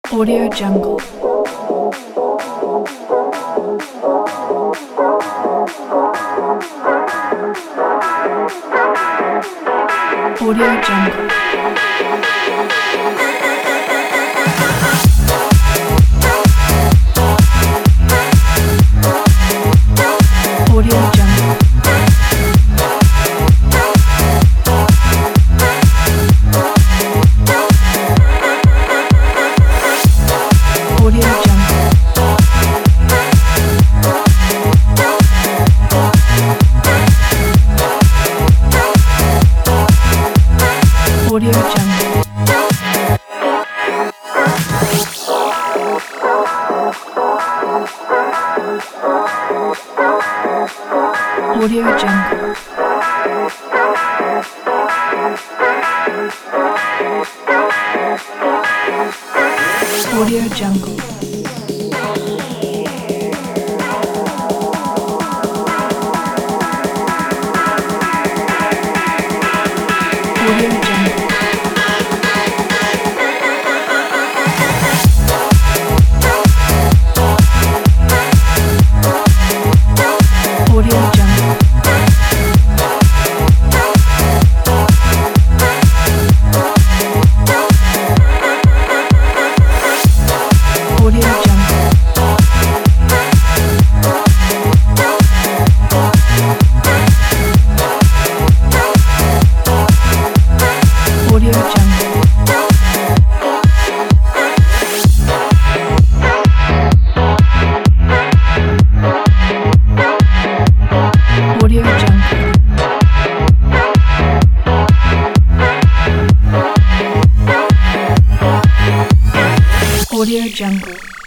Audio Jungle. Audio Jungle. Audio Jungle. Audio Jungle. Audio Jungle. Audio Jungle. Audio Jungle. Audio Jungle. Audio Jungle. Audio Jungle. Audio Jungle. Audio Jungle. Audio Jungle.